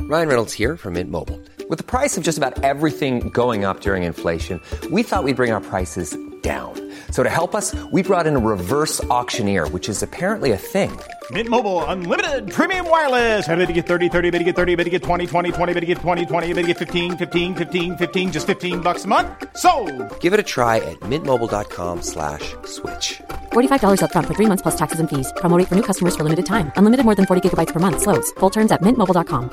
Ryan Reynolds here from Mint Mobile. With the price of just about everything going up during inflation, we thought we'd bring our prices down. So to help us, we brought in a reverse auctioneer, which is apparently a thing. Mint Mobile Unlimited Premium Wireless. How to get 30, 30, bit to get 30, bit to get 20, 20, 20, bit to get 20, 20, bit to get 15, 15, 15, 15, just $15 a month? Sold! Give it a try at mintmobile.com/switch. $45 up front for 3 months plus taxes and fees. Promo rate for new customers for limited time. Unlimited more than 40 gigabytes per month. Slows full terms at mintmobile.com.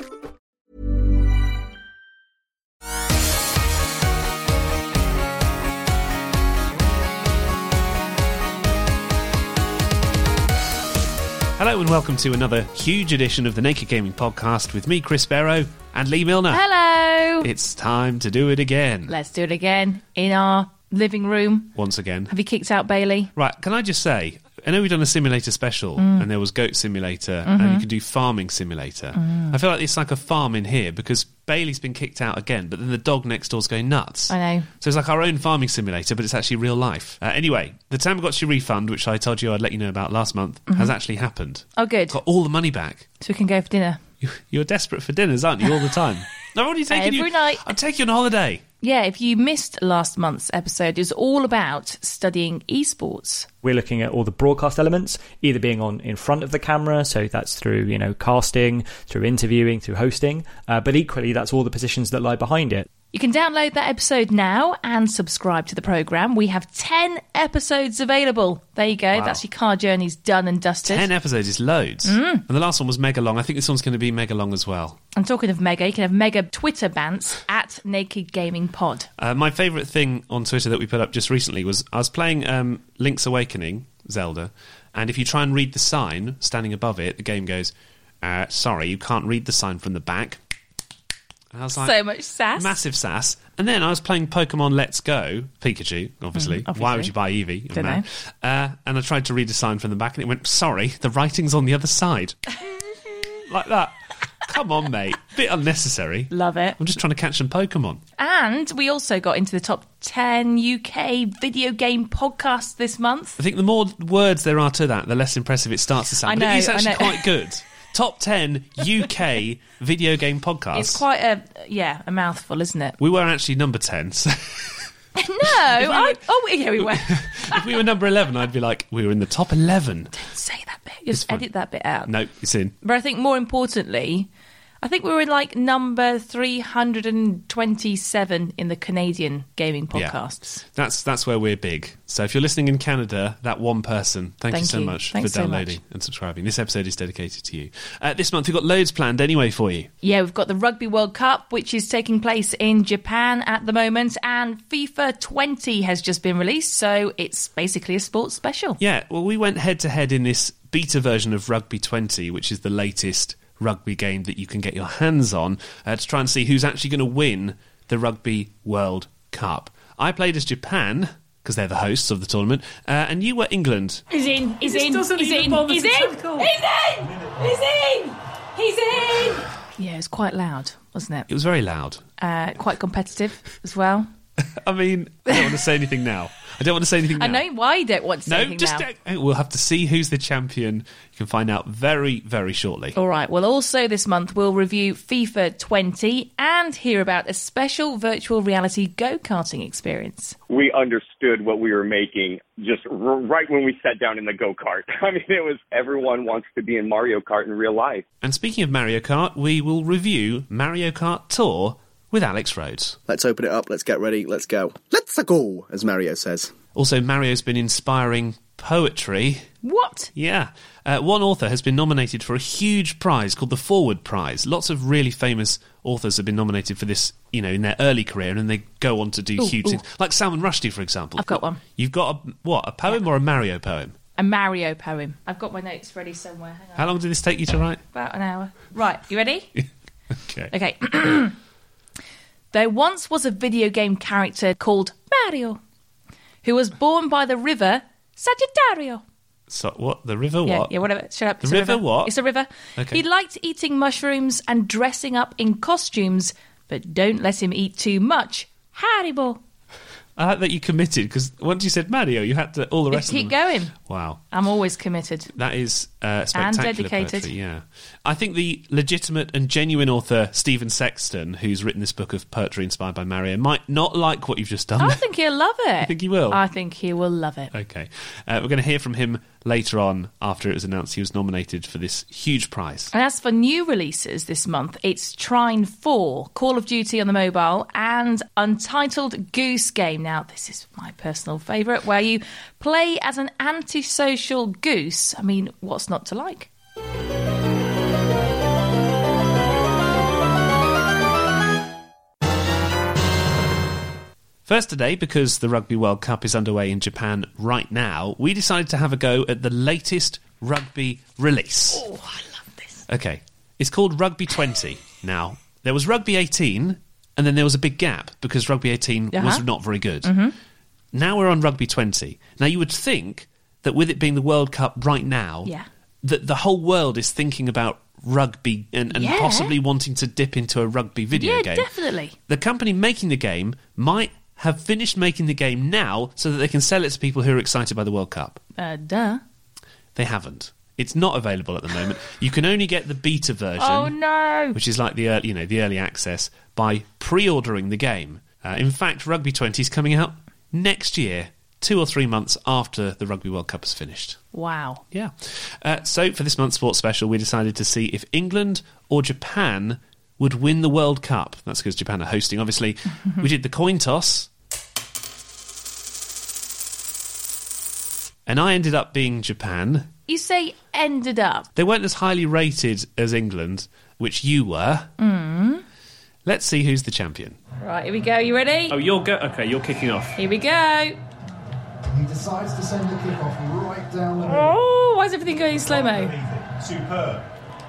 Hello and welcome to another huge edition of the Naked Gaming Podcast with me, Chris Barrow, and Lee Milner. Hello! It's time to do it again. Let's do it again in our living room. Once again. Have you kicked out Bailey? Right, can I just say, I know we've done a simulator special, and there was Goat Simulator, and you can do Farming Simulator. I feel like it's like a farm in here, because Bailey's been kicked out again, but then the dog next door's going nuts. I know. So it's like our own farming simulator, but it's actually real life. Anyway, the Tamagotchi refund, which I told you I'd let you know about last month, has actually happened. Oh, good. Got all the money back. So we can go for dinner. You're desperate for dinners, aren't you, all the time? I've already taken Every night. I'm taking you on holiday. Yeah, if you missed last month's episode, it was all about studying esports. We're looking at all the broadcast elements, either being on in front of the camera, so that's through, casting, through interviewing, through hosting, but equally that's all the positions that lie behind it. You can download that episode now and subscribe to the programme. We have 10 episodes available. There you go. Wow. That's your car journeys done and dusted. 10 episodes is loads. And the last one was mega long. I think this one's going to be mega long as well. And talking of mega, you can have mega Twitter bants at Naked Gaming Pod. My favourite thing on Twitter that we put up just recently was I was playing Link's Awakening, Zelda, and if you try and read the sign standing above it, the game goes, sorry, you can't read the sign from the back. And I was like, so much sass. Massive sass. And then I was playing Pokemon Let's Go, Pikachu, obviously. Why would you buy Eevee? Don't know. And I tried to read a sign from the back and it went, sorry, the writing's on the other side. Like that. Come on, mate. Bit unnecessary. Love it. I'm just trying to catch some Pokemon. And we also got into the top 10 UK video game podcasts this month. I think the more words there are to that, the less impressive it starts to sound. But it is actually quite good. Top 10 UK video game podcasts. It's quite a mouthful, isn't it? We were actually number 10. So we were. If we were number 11, I'd be like, we were in the top 11. Don't say that bit. Just edit that bit out. No, it's in. But I think more importantly, I think we were in like number 327 in the Canadian gaming podcasts. Yeah. That's where we're big. So if you're listening in Canada, that one person, thank you so much for downloading and subscribing. This episode is dedicated to you. This month we've got loads planned anyway for you. Yeah, we've got the Rugby World Cup, which is taking place in Japan at the moment, and FIFA 20 has just been released, so it's basically a sports special. Yeah, well, we went head-to-head in this beta version of Rugby 20, which is the latest rugby game that you can get your hands on to try and see who's actually going to win the Rugby World Cup. I played as Japan, because they're the hosts of the tournament, and you were England. He's in. Yeah, it's quite loud, wasn't it? It was very loud. Quite competitive as well. I mean, I don't want to say anything now. I know why you don't want to say anything now. We'll have to see who's the champion. You can find out very, very shortly. All right. Well, also this month we'll review FIFA 20 and hear about a special virtual reality go-karting experience. We understood what we were making just right when we sat down in the go-kart. I mean, it was everyone wants to be in Mario Kart in real life. And speaking of Mario Kart, we will review Mario Kart Tour with Alex Rhodes. Let's open it up, let's get ready, let's go. Let's go, as Mario says. Also, Mario's been inspiring poetry. What? Yeah. One author has been nominated for a huge prize called the Forward Prize. Lots of really famous authors have been nominated for this, in their early career, and then they go on to do huge things. Like Salman Rushdie, for example. I've got one. You've got a poem or a Mario poem? A Mario poem. I've got my notes ready somewhere. Hang on. How long did this take you to write? About an hour. Right, you ready? Okay. There once was a video game character called Mario, who was born by the river Sagittario. So what? The river what? Yeah, whatever. Shut up. The river what? It's a river. Okay. He liked eating mushrooms and dressing up in costumes, but don't let him eat too much. Haribo. I like that you committed, because once you said Mario, you had to all the rest of them. Keep going. Wow. I'm always committed. That is spectacular dedicated. poetry, yeah. I think the legitimate and genuine author, Stephen Sexton, who's written this book of poetry inspired by Mario, might not like what you've just done. I think he'll love it. You think he will? I think he will love it. Okay. We're going to hear from him later on after it was announced he was nominated for this huge prize. And as for new releases this month, it's Trine 4, Call of Duty on the mobile, and Untitled Goose Game. Now, this is my personal favourite, where you play as an antisocial goose. I mean, what's not to like? First today, because the Rugby World Cup is underway in Japan right now, we decided to have a go at the latest rugby release. Oh, I love this. Okay, it's called Rugby 20. Now, there was Rugby 18, and then there was a big gap, because Rugby 18 was not very good. Mm-hmm. Now we're on Rugby 20. Now, you would think that with it being the World Cup right now, that the whole world is thinking about rugby and possibly wanting to dip into a rugby video game. Yeah, definitely. The company making the game might have finished making the game now so that they can sell it to people who are excited by the World Cup. Duh. They haven't. It's not available at the moment. You can only get the beta version. Oh, no. Which is like the early access, by pre-ordering the game. In fact, Rugby 20 is coming out next year, 2 or 3 months after the Rugby World Cup is finished. Wow. Yeah. So for this month's sports special, we decided to see if England or Japan would win the World Cup. That's because Japan are hosting, obviously. We did the coin toss. And I ended up being Japan. You say ended up. They weren't as highly rated as England, which you were. Let's see who's the champion. Right, here we go. You ready? Oh, okay, you're kicking off. Here we go. He decides to send the kick-off right down the middle. Oh, why is everything going in slow-mo? Superb.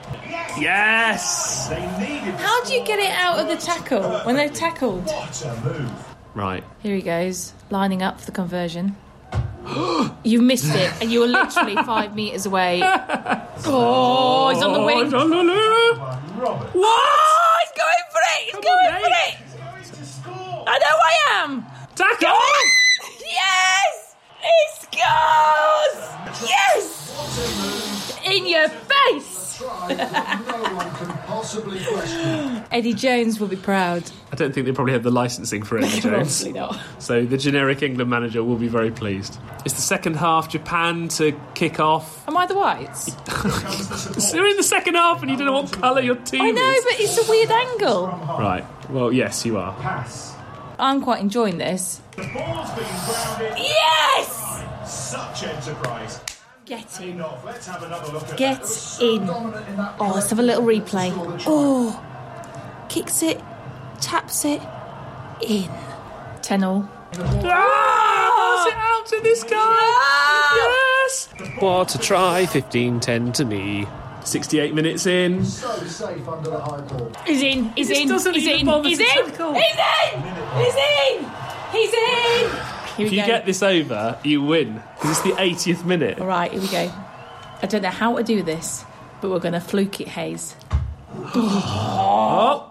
Yes! How do you get it out of the tackle when they've tackled? What a move. Right. Here he goes, lining up for the conversion. You missed it, and you were literally 5 metres away. Oh, he's on the wing. Robert. Whoa, he's going for it. He's going for it. I know I am. Tackle! Yes! He scores! Yes! In your face! No one can possibly question. Eddie Jones will be proud. I don't think they probably have the licensing for Eddie Jones. Probably not. So the generic England manager will be very pleased. It's the second half, Japan to kick off. Am I the whites? You're in the second half and you don't know what colour your team I know, is. but it's a weird angle. Right. Well, yes, you are. Pass. I'm quite enjoying this. The ball's being grounded. Yes! Such enterprise. Get in. Let's have another look at Get in. Oh, let's have a little replay. Oh, kicks it, taps it, in. 10-all. Pass it out to this guy! Yes! What a try, 15-10 to me. 68 minutes in. So safe under the high ball. He's in, he's in, doesn't he's even in, bother he's to in, tackle. he's in, he's in, he's in. Here If we you go. get this over, you win. Because it's the 80th minute. All right, here we go. I don't know how to do this, but we're going to fluke it, Hayes. Oh!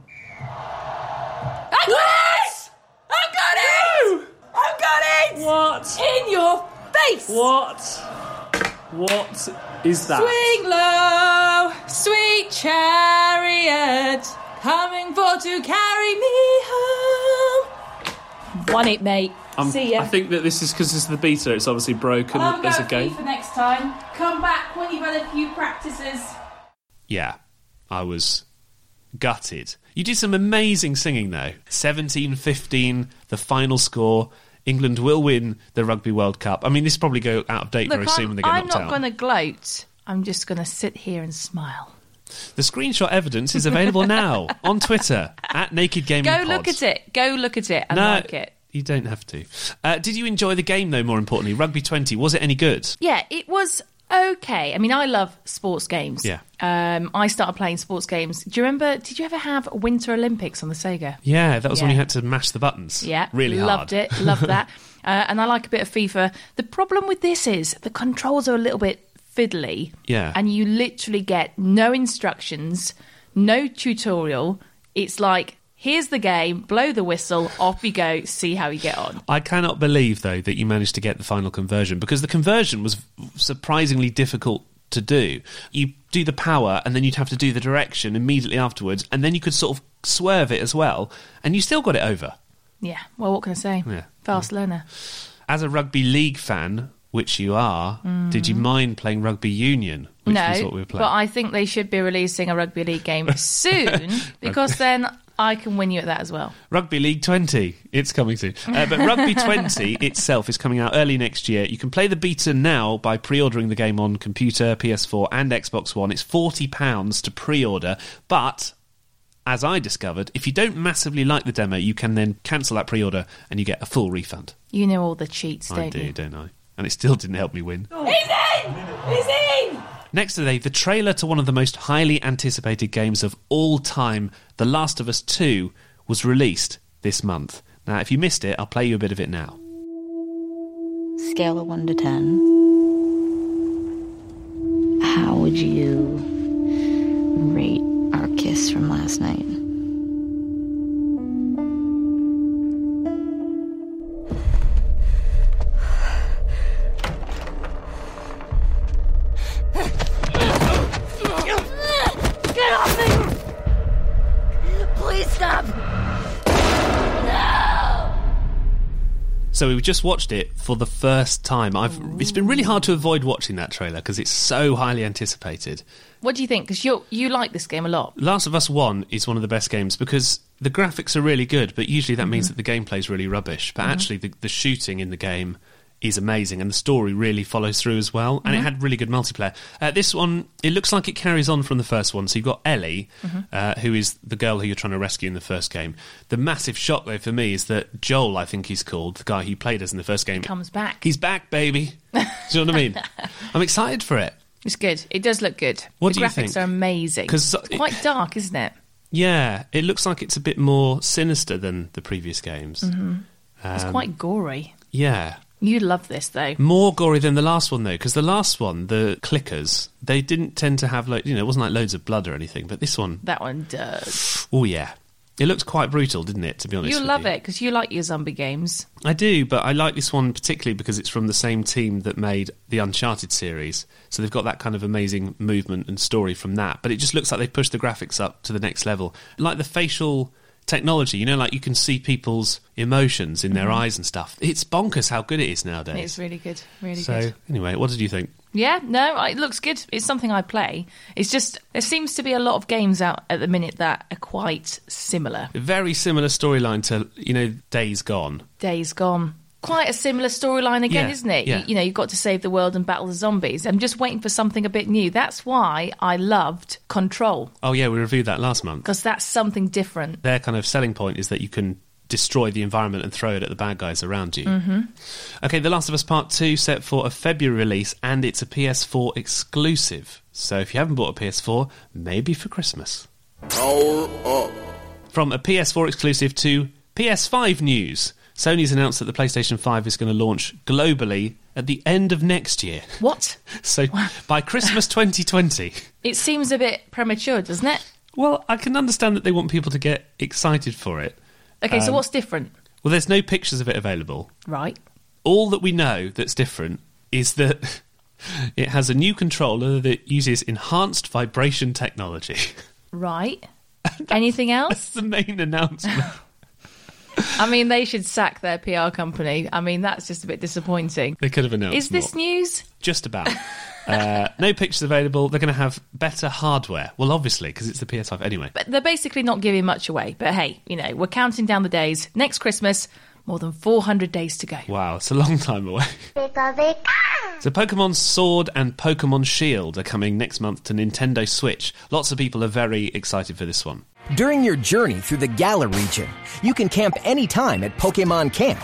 I got it! I've got it! I've got it! What? In your face! What? What is that? Swing low, sweet chariot, coming for to carry me home. Won it, mate. See ya. I think that this is because this is the beta. It's obviously broken I'm as a going game. for next time. Come back when you've had a few practices. Yeah, I was gutted. You did some amazing singing, though. 17-15, the final score. England will win the Rugby World Cup. I mean, this will probably go out of date very soon when they get I'm knocked out. not going to gloat. I'm just going to sit here and smile. The screenshot evidence is available now on Twitter at Naked Gaming Go Pod. look at it. Go look at it and like it. You don't have to. Did you enjoy the game, though, more importantly? Rugby 20, was it any good? Yeah, it was okay. I mean, I love sports games. Yeah. I started playing sports games. Do you remember, did you ever have Winter Olympics on the Sega? Yeah, that was when Yeah. you had to mash the buttons. Yeah. Really loved hard. it. Loved that. And I like a bit of FIFA. The problem with this is the controls are a little bit fiddly. Yeah. And you literally get no instructions, no tutorial. It's like Here's the game, blow the whistle, off you go, see how you get on. I cannot believe, though, that you managed to get the final conversion, because the conversion was surprisingly difficult to do. You do the power, and then you'd have to do the direction immediately afterwards, and then you could sort of swerve it as well, and you still got it over. Yeah, well, what can I say? Yeah. Fast learner. As a rugby league fan, which you are, did you mind playing rugby union, which was what we were playing? But I think they should be releasing a rugby league game soon, because then I can win you at that as well. Rugby League 20, it's coming soon. But Rugby 20 itself is coming out early next year. You can play the beta now by pre-ordering the game on computer, PS4 and Xbox One. It's £40 to pre-order, but as I discovered, if you don't massively like the demo, you can then cancel that pre-order and you get a full refund. You know all the cheats, don't you? I do, don't I? And it still didn't help me win. He's in! He's in! Next today, the trailer to one of the most highly anticipated games of all time, The Last of Us 2, was released this month. Now, if you missed it, I'll play you a bit of it now. Scale of 1 to 10. How would you rate our kiss from last night? So we've just watched it for the first time. It's been really hard to avoid watching that trailer because it's so highly anticipated. What do you think? Because you like this game a lot. Last of Us 1 is one of the best games because the graphics are really good, but usually that means that the gameplay is really rubbish. But actually the shooting in the game is amazing, and the story really follows through as well, and it had really good multiplayer. This one, it looks like it carries on from the first one. So you've got Ellie, who is the girl who you're trying to rescue in the first game. The massive shock, though, for me is that Joel, I think he's called, the guy who played us in the first game, comes back. He's back, baby. Do you know what I mean? I'm excited for it. It's good. It does look good. What the do you graphics think? Are amazing. It's quite dark, isn't it? Yeah, it looks like it's a bit more sinister than the previous games. It's quite gory. Yeah. You love this, though. More gory than the last one, though, because the last one, the clickers, they didn't tend to have, it wasn't like loads of blood or anything, but this one... That one does. Oh, yeah. It looks quite brutal, didn't it, to be honest with you? You love it, because you like your zombie games. I do, but I like this one particularly because it's from the same team that made the Uncharted series, so they've got that kind of amazing movement and story from that, but it just looks like they've pushed the graphics up to the next level. Like the facial technology, like you can see people's emotions in their eyes and stuff. It's bonkers how good it is nowadays. It's really good, really good. So, anyway, what did you think? Yeah, no, it looks good. It's something I play. It's just, there seems to be a lot of games out at the minute that are quite similar. A very similar storyline to, Days Gone. Days Gone. Quite a similar storyline again, isn't it? Yeah. You've got to save the world and battle the zombies. I'm just waiting for something a bit new. That's why I loved Control. Oh, yeah, we reviewed that last month. Because that's something different. Their kind of selling point is that you can destroy the environment and throw it at the bad guys around you. Okay, The Last of Us Part 2 set for a February release, and it's a PS4 exclusive. So if you haven't bought a PS4, maybe for Christmas. Power up. From a PS4 exclusive to PS5 news. Sony's announced that the PlayStation 5 is going to launch globally at the end of next year. What? So by Christmas 2020. It seems a bit premature, doesn't it? Well, I can understand that they want people to get excited for it. Okay, so what's different? Well, there's no pictures of it available. Right. All that we know that's different is that it has a new controller that uses enhanced vibration technology. Right. Anything else? That's the main announcement. I mean, they should sack their PR company. I mean, that's just a bit disappointing. They could have announced Is this more. news? Just about. No pictures available. They're going to have better hardware. Well, obviously, because it's the PS5 anyway. But they're basically not giving much away. But hey, we're counting down the days. Next Christmas, more than 400 days to go. Wow, it's a long time away. So Pokemon Sword and Pokemon Shield are coming next month to Nintendo Switch. Lots of people are very excited for this one. During your journey through the Galar region, you can camp anytime at Pokemon Camp.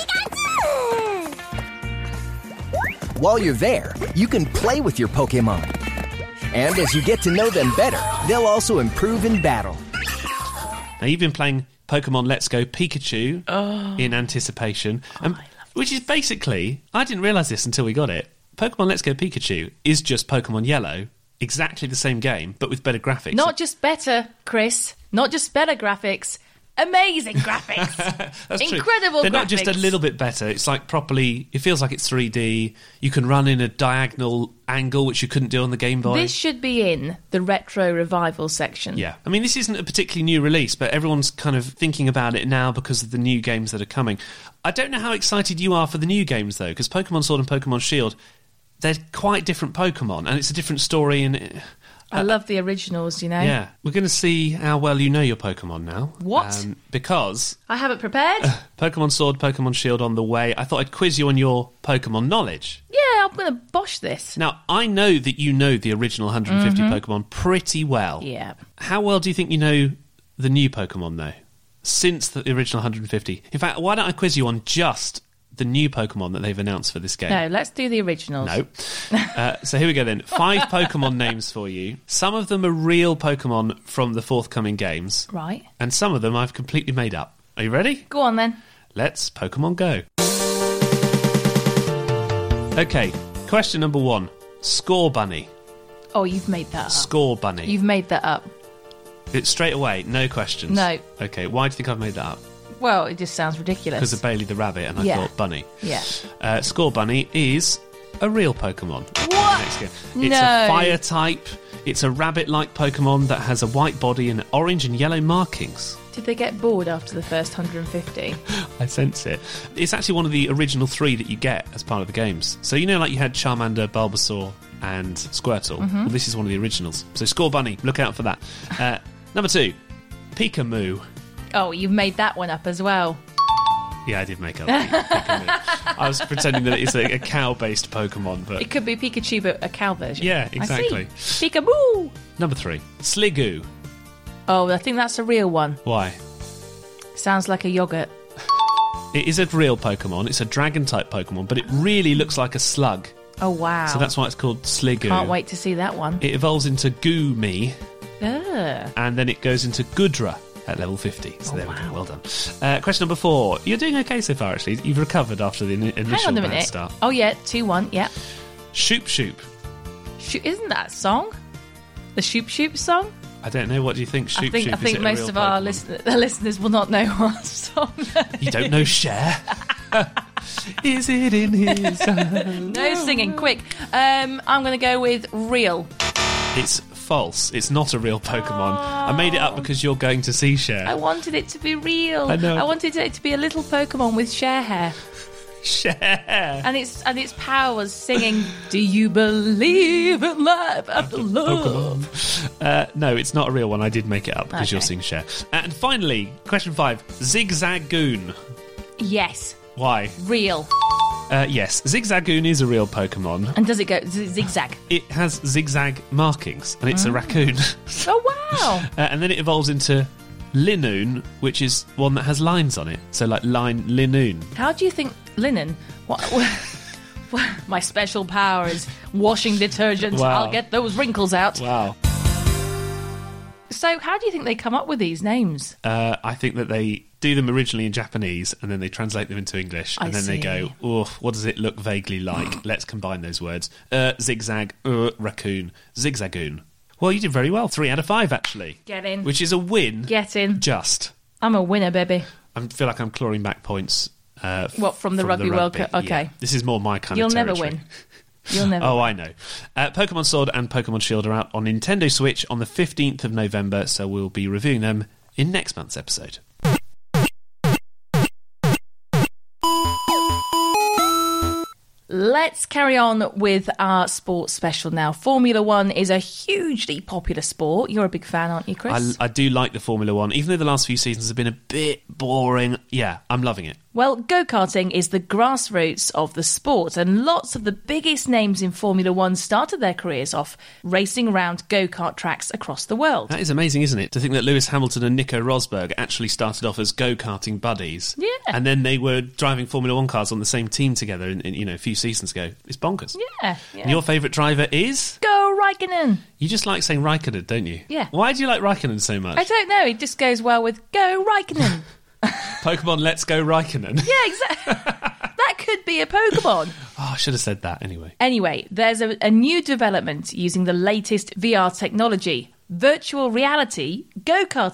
While you're there, you can play with your Pokemon. And as you get to know them better, they'll also improve in battle. Now, you've been playing Pokemon Let's Go Pikachu in anticipation, which is basically, I didn't realise this until we got it, Pokemon Let's Go Pikachu is just Pokemon Yellow, exactly the same game, but with better graphics. Not just better, Chris. Not just better graphics, Amazing graphics. That's Incredible true. They're graphics. not just a little bit better. It's like properly... It feels like it's 3D. You can run in a diagonal angle, which you couldn't do on the Game Boy. This should be in the retro revival section. Yeah. I mean, this isn't a particularly new release, but everyone's kind of thinking about it now because of the new games that are coming. I don't know how excited you are for the new games, though, because Pokemon Sword and Pokemon Shield, they're quite different Pokemon, and it's a different story, and... I love the originals, you know. Yeah. We're going to see how well you know your Pokemon now. What? Because... I have it prepared. Pokemon Sword, Pokemon Shield on the way. I thought I'd quiz you on your Pokemon knowledge. Yeah, I'm going to bosh this. Now, I know that you know the original 150 Pokemon pretty well. Yeah. How well do you think you know the new Pokemon, though? Since the original 150. In fact, why don't I quiz you on just the new Pokemon that they've announced for this game? No, let's do the originals. No. So here we go then. 5 Pokemon names for you. Some of them are real Pokemon from the forthcoming games. Right. And some of them I've completely made up. Are you ready? Go on then. Let's Pokemon go. Okay, question number 1. Score Bunny. Oh, you've made that up. Score Bunny. You've made that up. It's straight away, no questions. No. Okay, why do you think I've made that up? Well, it just sounds ridiculous. Because of Bailey the Rabbit, and I thought Bunny. Yeah. Score Bunny is a real Pokemon. What? Next game. It's No. a fire type. It's a rabbit-like Pokemon that has a white body and orange and yellow markings. Did they get bored after the first 150? I sense it. It's actually one of the original 3 that you get as part of the games. So you know, like you had Charmander, Bulbasaur, and Squirtle. Well, this is one of the originals. So Score Bunny, look out for that. Number 2, Pikamoo. Oh, you've made that one up as well. Yeah, I did make up Pikamoo. I was pretending that it's a cow-based Pokemon, but... It could be Pikachu, but a cow version. Yeah, exactly. I see. Peekaboo! Number 3, Sliggoo. Oh, I think that's a real one. Why? Sounds like a yogurt. It is a real Pokemon. It's a dragon-type Pokemon, but it really looks like a slug. Oh, wow. So that's why it's called Sliggoo. Can't wait to see that one. It evolves into Goomy, Ugh. and then it goes into Goodra at level 50. So there we go. Well done. Question number 4. You're doing okay so far, actually. You've recovered after the initial Hang on a bad minute. start. Oh, yeah, 2-1, yeah. Shoop Shoop. Isn't that a song? The Shoop Shoop song? I don't know. What do you think? Shoop I Shoop. think Is it a most real of our Pokemon? listeners will not know our song. You don't know Cher? Is it in his eyes? No singing, quick. I'm going to go with real. It's false. It's not a real Pokemon. I made it up because you're going to see Cher. I wanted it to be real. I know. I wanted it to be a little Pokemon with Cher hair. Cher. And its powers singing, "Do you believe in life after love?" Pokemon. No, it's not a real one. I did make it up because Okay. you're seeing Cher. And finally, question 5. Zigzagoon. Yes, Why? real. Yes, Zigzagoon is a real Pokemon. And does it go zigzag? It has zigzag markings, and it's a raccoon. Oh, wow. And then it evolves into Linoon, which is one that has lines on it. So like line Linoon. How do you think linen... What, my special power is washing detergent. Wow. I'll get those wrinkles out. Wow. So how do you think they come up with these names? I think that they do them originally in Japanese and then they translate them into English and I then they see. go, oh, what does it look vaguely like? Let's combine those words. Zigzag, raccoon, zigzagoon. Well, you did very well. 3 out of 5, actually. Get in. Which is a win. Get in. Just. I'm a winner, baby. I feel like I'm clawing back points. From the Rugby World Cup? Okay. Yeah. This is more my kind You'll of never territory. win. You'll never Oh, win. I know. Pokemon Sword and Pokemon Shield are out on Nintendo Switch on the 15th of November, so we'll be reviewing them in next month's episode. Let's carry on with our sports special now. Formula One is a hugely popular sport. You're a big fan, aren't you, Chris? I do like the Formula One, even though the last few seasons have been a bit boring. Yeah, I'm loving it. Well, go-karting is the grassroots of the sport, and lots of the biggest names in Formula One started their careers off racing around go-kart tracks across the world. That is amazing, isn't it? To think that Lewis Hamilton and Nico Rosberg actually started off as go-karting buddies. Yeah. And then they were driving Formula One cars on the same team together in a few seasons ago. It's bonkers. Yeah. And your favourite driver is? Go Raikkonen! You just like saying Raikkonen, don't you? Yeah. Why do you like Raikkonen so much? I don't know, it just goes well with Go Raikkonen. Pokemon Let's Go Raikkonen. Yeah, exactly. That could be a Pokemon. Oh, I should have said that anyway. Anyway, there's a new development using the latest VR technology. Virtual reality go-karting.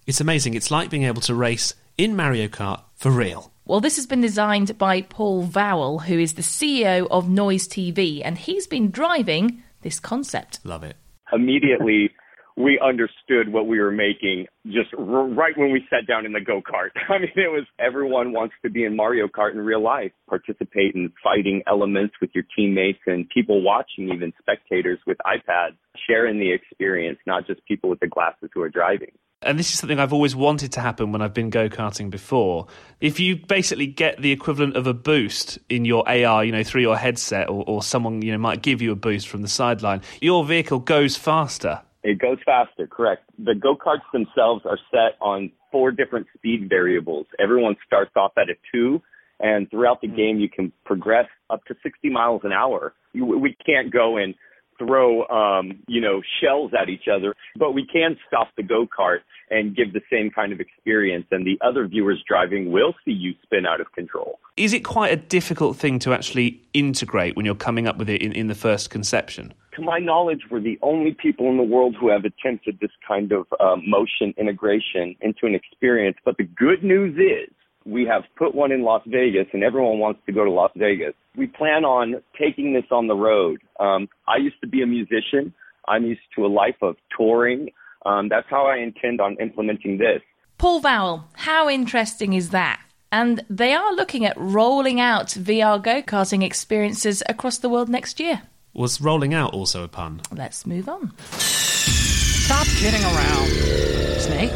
It's amazing. It's like being able to race in Mario Kart for real. Well, this has been designed by Paul Vowell, who is the CEO of Noise TV, and he's been driving this concept. Love it. Immediately, we understood what we were making just right when we sat down in the go-kart. I mean, it was everyone wants to be in Mario Kart in real life, participate in fighting elements with your teammates and people watching, even spectators with iPads, sharing the experience, not just people with the glasses who are driving. And this is something I've always wanted to happen when I've been go-karting before. If you basically get the equivalent of a boost in your AR, through your headset, or someone, might give you a boost from the sideline, your vehicle goes faster. It goes faster, correct. The go-karts themselves are set on 4 different speed variables. Everyone starts off at a 2, and throughout the game you can progress up to 60 miles an hour. We can't go and throw, shells at each other, but we can stop the go-kart and give the same kind of experience, and the other viewers driving will see you spin out of control. Is it quite a difficult thing to actually integrate when you're coming up with it in the first conception? To my knowledge, we're the only people in the world who have attempted this kind of motion integration into an experience. But the good news is we have put one in Las Vegas, and everyone wants to go to Las Vegas. We plan on taking this on the road. I used to be a musician. I'm used to a life of touring. That's how I intend on implementing this. Paul Vowell, how interesting is that? And they are looking at rolling out VR go-karting experiences across the world next year. Was rolling out also a pun? Let's move on. Stop kidding around. Snake?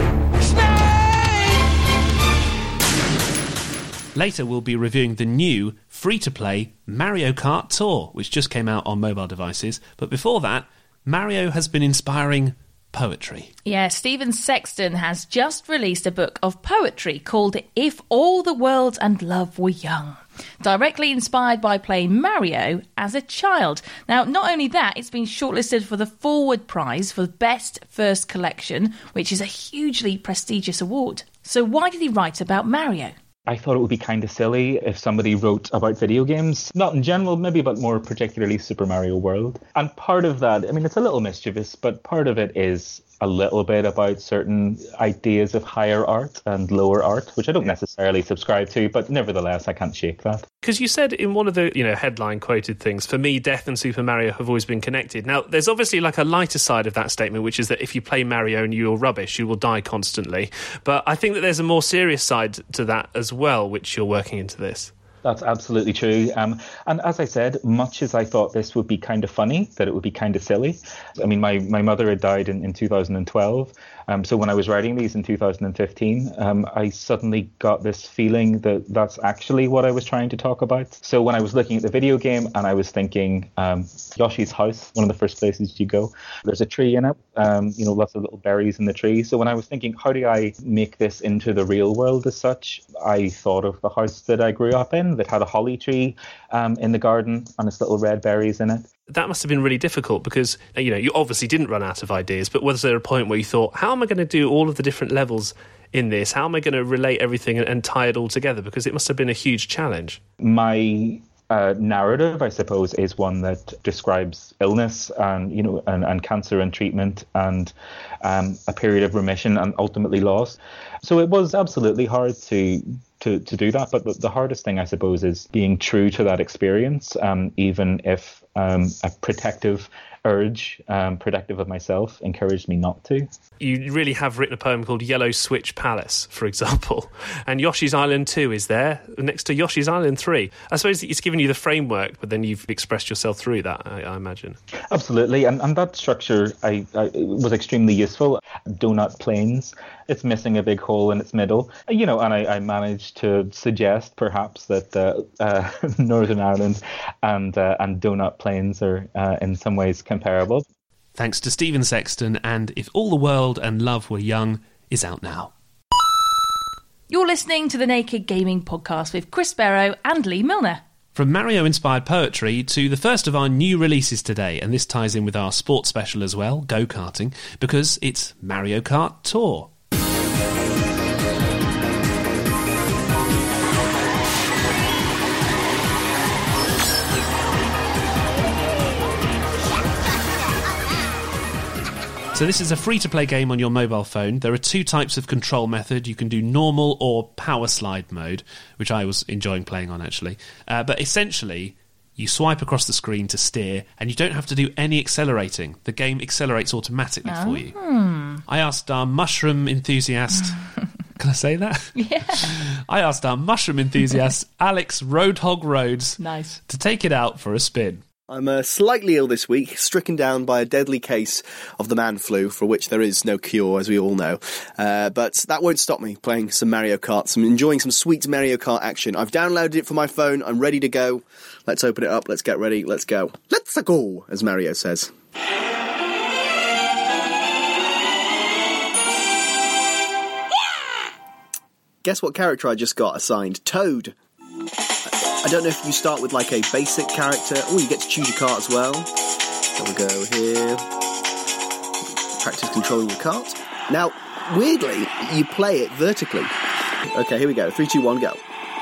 Later, we'll be reviewing the new free-to-play Mario Kart Tour, which just came out on mobile devices. But before that, Mario has been inspiring poetry. Yeah, Stephen Sexton has just released a book of poetry called If All the World and Love Were Young, directly inspired by playing Mario as a child. Now, not only that, it's been shortlisted for the Forward Prize for Best First Collection, which is a hugely prestigious award. So why did he write about Mario? I thought it would be kind of silly if somebody wrote about video games, not in general, maybe, but more particularly Super Mario World. And part of that, it's a little mischievous, but part of it is a little bit about certain ideas of higher art and lower art, which I don't necessarily subscribe to, but nevertheless, I can't shake that. Because you said in one of the headline quoted things, for me, Death and Super Mario have always been connected. Now, there's obviously like a lighter side of that statement, which is that if you play Mario and you're rubbish, you will die constantly. But I think that there's a more serious side to that as well, which you're working into this. That's absolutely true. And as I said, much as I thought this would be kind of funny, that it would be kind of silly. My mother had died in 2012. So when I was writing these in 2015, I suddenly got this feeling that that's actually what I was trying to talk about. So when I was looking at the video game and I was thinking, Yoshi's house, one of the first places you go, there's a tree in it, lots of little berries in the tree. So when I was thinking, how do I make this into the real world as such? I thought of the house that I grew up in that had a holly tree in the garden and its little red berries in it. That must have been really difficult because, you obviously didn't run out of ideas, but was there a point where you thought, how am I going to do all of the different levels in this? How am I going to relate everything and tie it all together? Because it must have been a huge challenge. My narrative, I suppose, is one that describes illness and, and cancer and treatment and a period of remission and ultimately loss. So it was absolutely hard to do that. But the hardest thing, I suppose, is being true to that experience, even if a protective urge, protective of myself, encouraged me not to. You really have written a poem called Yellow Switch Palace, for example. And Yoshi's Island 2 is there, next to Yoshi's Island 3. I suppose it's given you the framework, but then you've expressed yourself through that, I imagine. Absolutely. And that structure I was extremely useful. Donut plains, it's missing a big hole in its middle. And I managed to suggest perhaps that Northern Ireland and Donut Plains are in some ways comparable. Thanks to Stephen Sexton, and If All the World and Love Were Young is out now. You're listening to the Naked Gaming Podcast with Chris Barrow and Lee Milner. From Mario-inspired poetry to the first of our new releases today, and this ties in with our sports special as well, go-karting, because it's Mario Kart Tour. So this is a free-to-play game on your mobile phone. There are two types of control method. You can do normal or power slide mode, which I was enjoying playing on, actually. But essentially, you swipe across the screen to steer, and you don't have to do any accelerating. The game accelerates automatically for you. I asked our mushroom enthusiast... Can I say that? Yeah. I asked our mushroom enthusiast, Alex Roadhog Rhodes, nice, to take it out for a spin. I'm slightly ill this week, stricken down by a deadly case of the man flu, for which there is no cure, as we all know. But that won't stop me playing some Mario Kart. I'm enjoying some sweet Mario Kart action. I've downloaded it for my phone. I'm ready to go. Let's open it up. Let's get ready. Let's go. Let's go, as Mario says. Guess what character I just got assigned? Toad. I don't know if you start with like a basic character. Oh, you get to choose your cart as well. There we go here. Practice controlling your cart. Now, weirdly, you play it vertically. Okay, here we go. 3, 2, 1, go.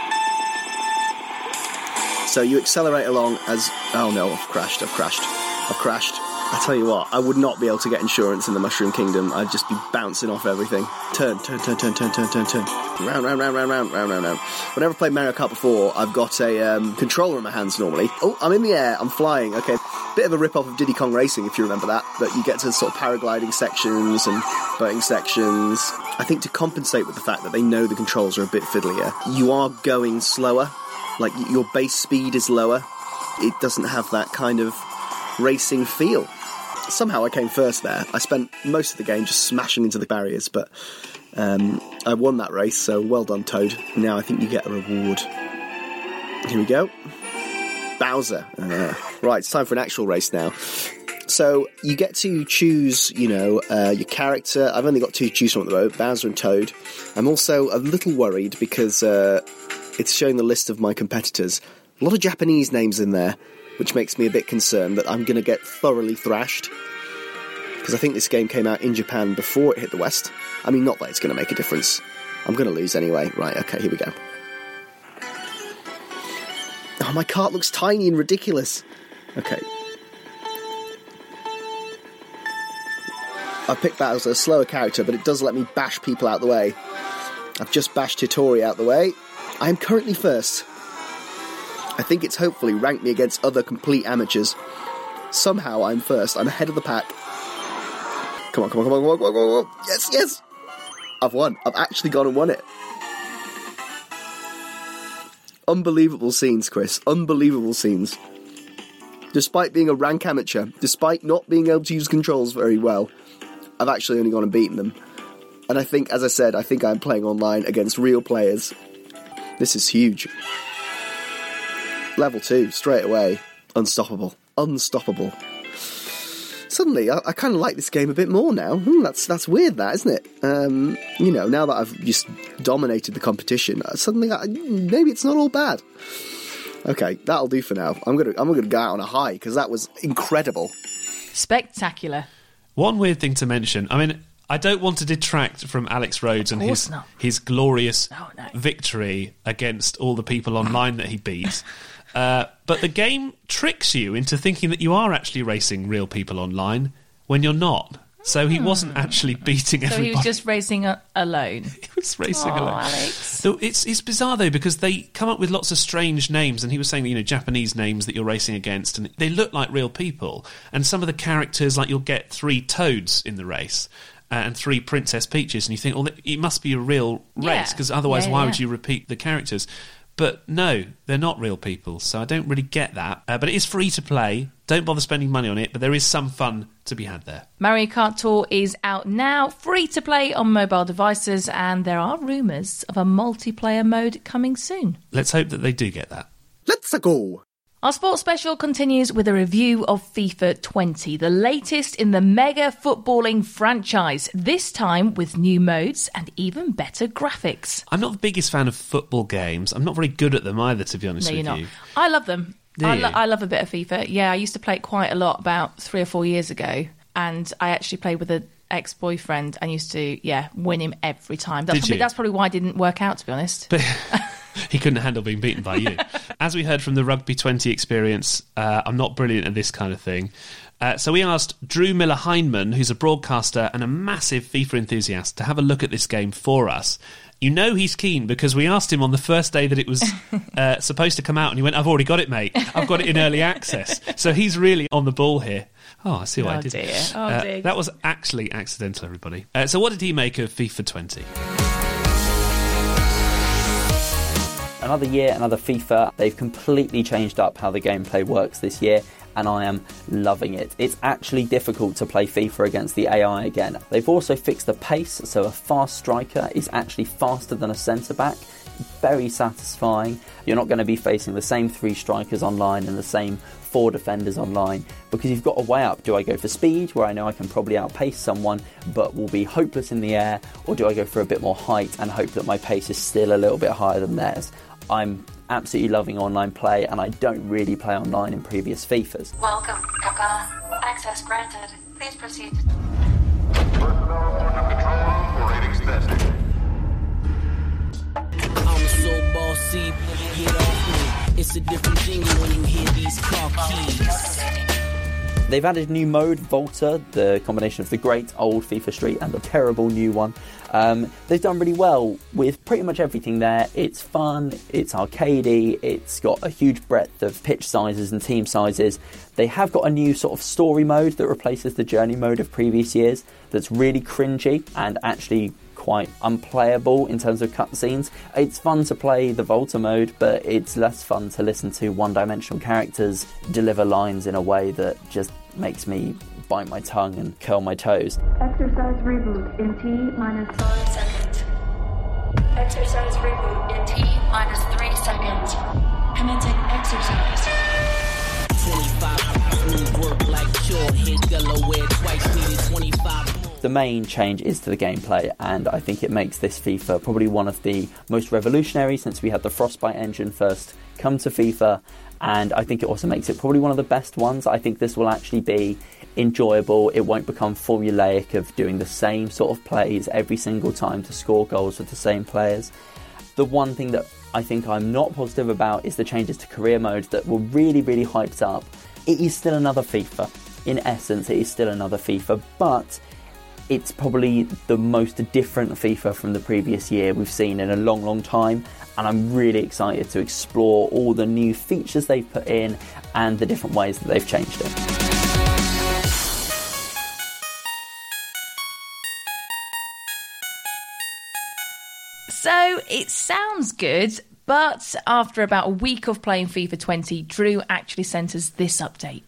So you accelerate along as... Oh no, I've crashed. I tell you what, I would not be able to get insurance in the Mushroom Kingdom. I'd just be bouncing off everything. Turn. Round. Whenever I've played Mario Kart before, I've got a controller in my hands normally. Oh, I'm in the air, I'm flying. Okay, bit of a rip-off of Diddy Kong Racing, if you remember that. But you get to sort of paragliding sections and boating sections. I think to compensate with the fact that they know the controls are a bit fiddlier, you are going slower. Like, your base speed is lower. It doesn't have that kind of racing feel. Somehow I came first there. I spent most of the game just smashing into the barriers, but I won that race, so well done, Toad. Now I think you get a reward. Here we go. Bowser. Right, it's time for an actual race now. So you get to choose, your character. I've only got 2 to choose from at the moment, Bowser and Toad. I'm also a little worried because it's showing the list of my competitors. A lot of Japanese names in there, which makes me a bit concerned that I'm going to get thoroughly thrashed. Because I think this game came out in Japan before it hit the West. I mean, not that it's going to make a difference. I'm going to lose anyway. Right, okay, here we go. Oh, my cart looks tiny and ridiculous. Okay. I picked that as a slower character, but it does let me bash people out the way. I've just bashed Hitori out the way. I am currently first. I think it's hopefully ranked me against other complete amateurs. Somehow I'm first. I'm ahead of the pack. Come on. Yes! I've won. I've actually gone and won it. Unbelievable scenes, Chris. Unbelievable scenes. Despite being a rank amateur, despite not being able to use controls very well, I've actually only gone and beaten them. And I think, as I said, I'm playing online against real players. This is huge. Level 2, straight away. Unstoppable. Suddenly, I kind of like this game a bit more now. That's weird, that, isn't it? Now that I've just dominated the competition, suddenly, maybe it's not all bad. Okay, that'll do for now. I'm gonna go out on a high, because that was incredible. Spectacular. One weird thing to mention, I mean, I don't want to detract from Alex Rhodes and his glorious victory against all the people online that he beat. But the game tricks you into thinking that you are actually racing real people online when you're not. So he wasn't actually beating everybody. So he was just racing alone. He was racing alone. Alex. So it's bizarre, though, because they come up with lots of strange names, and he was saying, Japanese names that you're racing against, and they look like real people. And some of the characters, like you'll get 3 Toads in the race, and 3 Princess Peaches, and you think, well, it must be a real race, because otherwise why would you repeat the characters? But no, they're not real people, so I don't really get that. But it is free to play. Don't bother spending money on it, but there is some fun to be had there. Mario Kart Tour is out now, free to play on mobile devices, and there are rumours of a multiplayer mode coming soon. Let's hope that they do get that. Let's go! Our sports special continues with a review of FIFA 20, the latest in the mega footballing franchise, this time with new modes and even better graphics. I'm not the biggest fan of football games. I'm not very good at them either, to be honest with you. No, you're not. I love them. I love a bit of FIFA. Yeah, I used to play it quite a lot about 3 or 4 years ago, and I actually played with an ex-boyfriend and used to, win him every time. That's probably why it didn't work out, to be honest. But He couldn't handle being beaten by you. As we heard from the Rugby 20 experience, I'm not brilliant at this kind of thing. So we asked Drew Miller-Heineman, who's a broadcaster and a massive FIFA enthusiast, to have a look at this game for us. You know he's keen because we asked him on the first day that it was supposed to come out, and he went, "I've already got it, mate. I've got it in early access." So he's really on the ball here. Oh, I see what I did. Dear. That was actually accidental, everybody. So what did he make of FIFA 20? Another year, another FIFA. They've completely changed up how the gameplay works this year, and I am loving it. It's actually difficult to play FIFA against the AI again. They've also fixed the pace, so a fast striker is actually faster than a centre-back. Very satisfying. You're not going to be facing the same 3 strikers online and the same 4 defenders online, because you've got a way up. Do I go for speed, where I know I can probably outpace someone but will be hopeless in the air, or do I go for a bit more height and hope that my pace is still a little bit higher than theirs? I'm absolutely loving online play, and I don't really play online in previous FIFAs. Welcome, Kappa. Access granted. Please proceed. I'm so bossy, get off me. It's a different jingle when you hear these car keys. They've added new mode, Volta, the combination of the great old FIFA Street and the terrible new one. They've done really well with pretty much everything there. It's fun, it's arcadey, it's got a huge breadth of pitch sizes and team sizes. They have got a new sort of story mode that replaces the journey mode of previous years that's really cringy and actually quite unplayable in terms of cutscenes. It's fun to play the Volta mode, but it's less fun to listen to one-dimensional characters deliver lines in a way that just makes me bite my tongue and curl my toes. Exercise reboot in T-5 seconds. Exercise reboot in T-3 seconds. Commencing exercise. 25 work like chore, hit Delaware twice, needed 25. The main change is to the gameplay, and I think it makes this FIFA probably one of the most revolutionary since we had the Frostbite engine first come to FIFA, and I think it also makes it probably one of the best ones. I think this will actually be enjoyable. It won't become formulaic of doing the same sort of plays every single time to score goals with the same players. The one thing that I think I'm not positive about is the changes to career mode that were really, really hyped up. It is still another FIFA. In essence, it is still another FIFA, but it's probably the most different FIFA from the previous year we've seen in a long, long time, and I'm really excited to explore all the new features they've put in and the different ways that they've changed it. So it sounds good, but after about a week of playing FIFA 20, Drew actually sent us this update.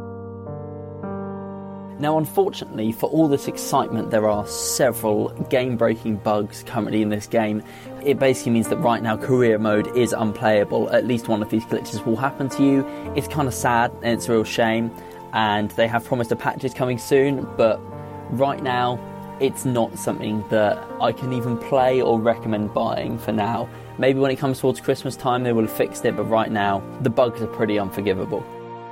Now, unfortunately, for all this excitement, there are several game-breaking bugs currently in this game. It basically means that right now career mode is unplayable. At least one of these glitches will happen to you. It's kind of sad and it's a real shame, and they have promised a patch is coming soon, but right now it's not something that I can even play or recommend buying for now. Maybe when it comes towards Christmas time they will have fixed it, but right now the bugs are pretty unforgivable.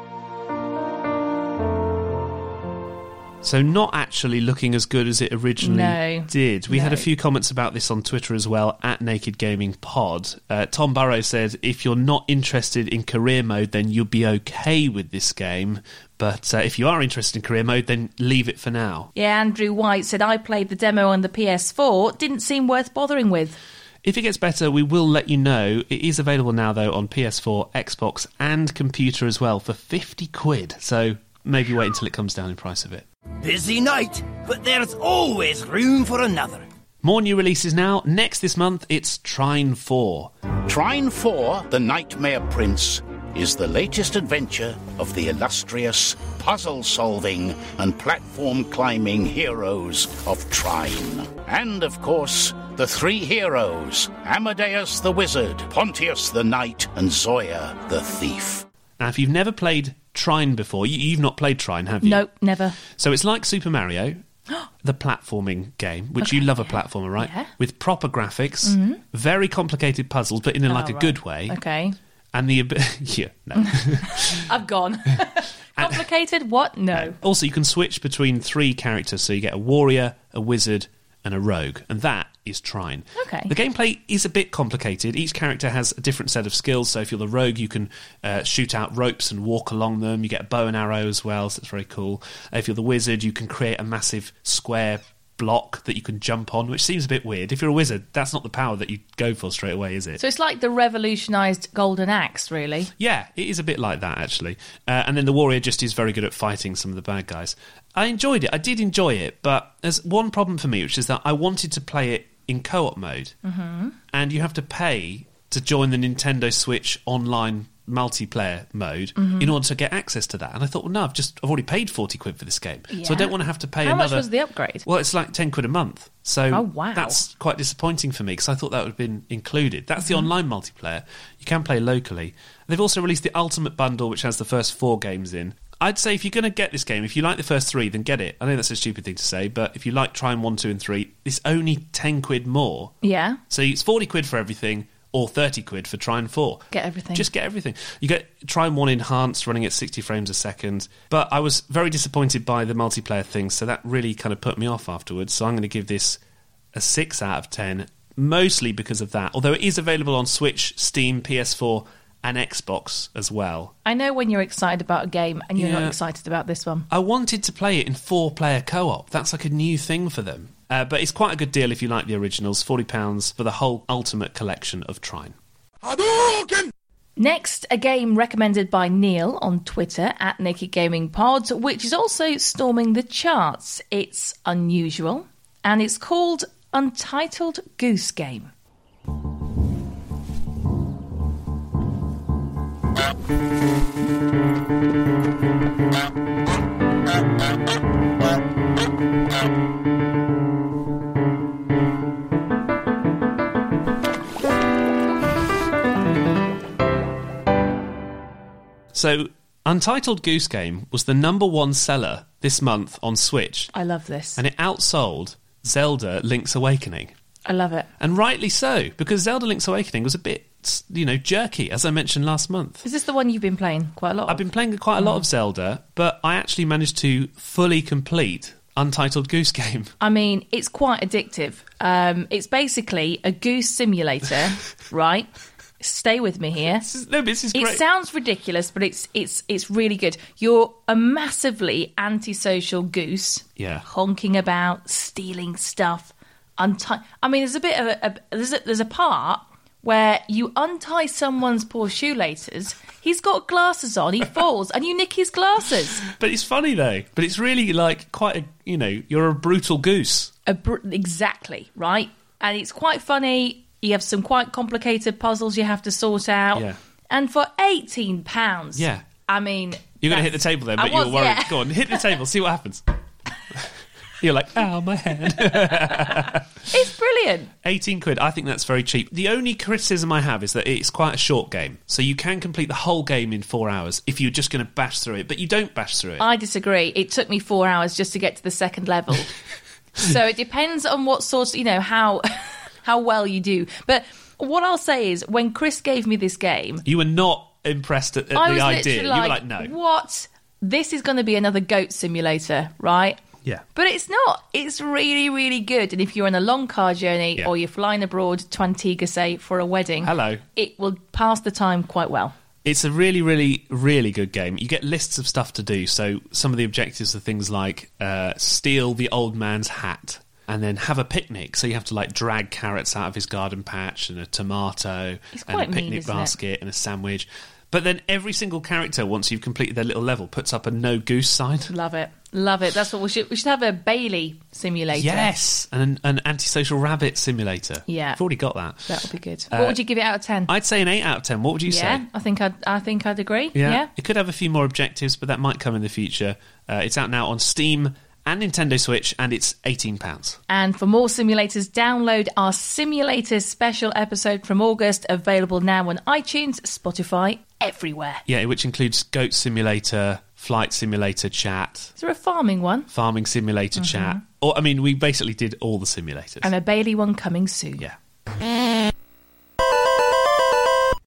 So not actually looking as good as it originally did. We had a few comments about this on Twitter as well, at Naked Gaming Pod. Tom Burrow said, if you're not interested in career mode, then you'll be okay with this game. But if you are interested in career mode, then leave it for now. Yeah, Andrew White said, I played the demo on the PS4. Didn't seem worth bothering with. If it gets better, we will let you know. It is available now, though, on PS4, Xbox and computer as well for £50. So maybe wait until it comes down in price a bit. Busy night, but there's always room for another. More new releases now. Next this month, it's Trine 4. Trine 4, The Nightmare Prince, is the latest adventure of the illustrious, puzzle-solving and platform-climbing heroes of Trine. And, of course, the 3 heroes, Amadeus the Wizard, Pontius the Knight, and Zoya the Thief. Now, if you've never played Trine before, you've not played Trine, have you? Nope, never. So it's like Super Mario, the platforming game, which you love a platformer, right? Yeah. With proper graphics, very complicated puzzles, but in a good way. Okay. And the... yeah, no. I've gone. Complicated? What? No. Also, you can switch between 3 characters, so you get a warrior, a wizard, and a rogue, and that is Trine. Okay. The gameplay is a bit complicated. Each character has a different set of skills, so if you're the rogue, you can shoot out ropes and walk along them. You get a bow and arrow as well, so it's very cool. If you're the wizard, you can create a massive square block that you can jump on, which seems a bit weird. If you're a wizard, that's not the power that you go for straight away, is it? So it's like the revolutionised Golden Axe, really. Yeah, it is a bit like that, actually. And then the warrior just is very good at fighting some of the bad guys. I enjoyed it. I did enjoy it, but there's one problem for me, which is that I wanted to play it in co-op mode. Mm-hmm. And you have to pay to join the Nintendo Switch online multiplayer mode in order to get access to that. And I thought, well, no, I've already paid 40 quid for this game. Yeah. So I don't want to have to pay How another... much was the upgrade? Well, it's like 10 quid a month. So Oh, wow. that's quite disappointing for me because I thought that would have been included. That's the online multiplayer. You can play locally. They've also released the Ultimate Bundle, which has the first 4 games in. I'd say if you're going to get this game, if you like the first 3, then get it. I know that's a stupid thing to say, but if you like Trine 1, 2 and 3, it's only 10 quid more. Yeah. So it's 40 quid for everything, or 30 quid for Trine 4. Get everything. Just get everything. You get Trine 1 enhanced, running at 60 frames a second. But I was very disappointed by the multiplayer thing, so that really kind of put me off afterwards. So I'm going to give this a 6 out of 10, mostly because of that. Although it is available on Switch, Steam, PS4 and Xbox as well. I know when you're excited about a game and you're not excited about this one. I wanted to play it in 4-player co-op. That's like a new thing for them. But it's quite a good deal if you like the originals. £40 for the whole Ultimate Collection of Trine. Next, a game recommended by Neil on Twitter at Naked Gaming Pod, which is also storming the charts. It's unusual, and it's called Untitled Goose Game. So, Untitled Goose Game was the #1 seller this month on Switch. I love this. And it outsold Zelda Link's Awakening. I love it. And rightly so, because Zelda Link's Awakening was a bit, jerky, as I mentioned last month. Is this the one you've been playing quite a lot of? I've been playing quite a lot of Zelda, but I actually managed to fully complete Untitled Goose Game. I mean, it's quite addictive. It's basically a goose simulator, right? Stay with me here. This is great. It sounds ridiculous, but it's really good. You're a massively antisocial goose, honking about, stealing stuff. I mean, there's a bit of there's a part where you untie someone's poor shoelaces. He's got glasses on. He falls, and you nick his glasses. But it's funny though. But it's really like quite a you're a brutal goose. Exactly right, and it's quite funny. You have some quite complicated puzzles you have to sort out. Yeah. And for £18, yeah. I mean... You're going to hit the table then, but you were worried. Yeah. Go on, hit the table, see what happens. You're like, ow, my hand. It's brilliant. 18 quid, I think that's very cheap. The only criticism I have is that it's quite a short game. So you can complete the whole game in 4 hours if you're just going to bash through it. But you don't bash through it. I disagree. It took me 4 hours just to get to the second level. So it depends on what sort of, how well you do. But what I'll say is, when Chris gave me this game... You were not impressed at the idea. You were like, no. What? This is going to be another goat simulator, right? Yeah. But it's not. It's really, really good. And if you're on a long car journey or you're flying abroad to Antigua, say, for a wedding... Hello. It will pass the time quite well. It's a really, really, really good game. You get lists of stuff to do. So some of the objectives are things like steal the old man's hat and then have a picnic. So you have to drag carrots out of his garden patch and a tomato and a picnic basket and a sandwich. But then every single character, once you've completed their little level, puts up a no goose sign. Love it. Love it. That's what we should have a Bailey simulator. Yes, and an antisocial rabbit simulator. Yeah. I've already got that. That would be good. What would you give it out of 10? I'd say an 8 out of 10. What would you say? Yeah, I think I'd agree. Yeah. It could have a few more objectives, but that might come in the future. It's out now on Steam and Nintendo Switch, and it's £18. And for more simulators, download our Simulators special episode from August, available now on iTunes, Spotify, everywhere. Yeah, which includes Goat Simulator, Flight Simulator Chat. Is there a farming one? Farming Simulator Chat. We basically did all the simulators. And a Bailey one coming soon. Yeah.